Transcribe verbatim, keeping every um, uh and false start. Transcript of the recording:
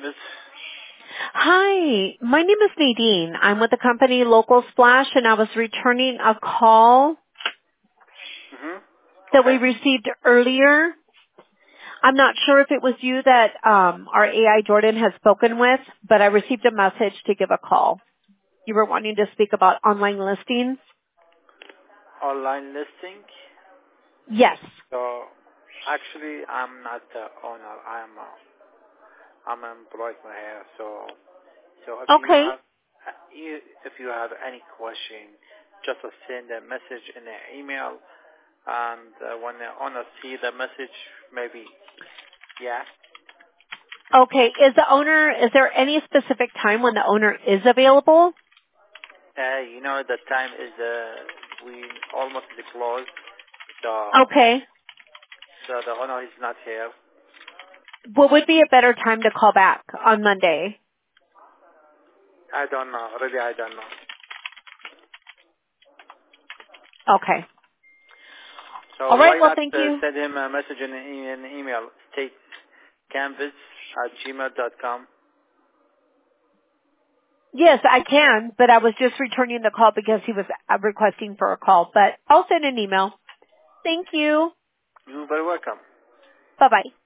Canvas. Hi, my name is Nadine. I'm with the company Local Splash, and I was returning a call Mm-hmm. that we Okay. received earlier. I'm not sure if it was you that um, our A I Jordan has spoken with, but I received a message to give a call. You were wanting to speak about online listings? Online listing. Yes. So actually, I'm not the owner. I'm a, I'm an employee here. So so if you Okay. have you, if you have any question, just send a message in the email, and uh, when the owner see the message, maybe yeah. Okay. Is the owner, is there any specific time when the owner is available? Uh, you know the time is uh, we almost closed. So Okay. so the owner is not here. What would be a better time to call back on Monday? I don't know. Really, I don't know. Okay. So All right. why Well, not thank uh, you. send him a message in an email, statecanvas at gmail dot com. Yes, I can, but I was just returning the call because he was uh, requesting for a call. But I'll send an email. Thank you. You're very welcome. Bye-bye.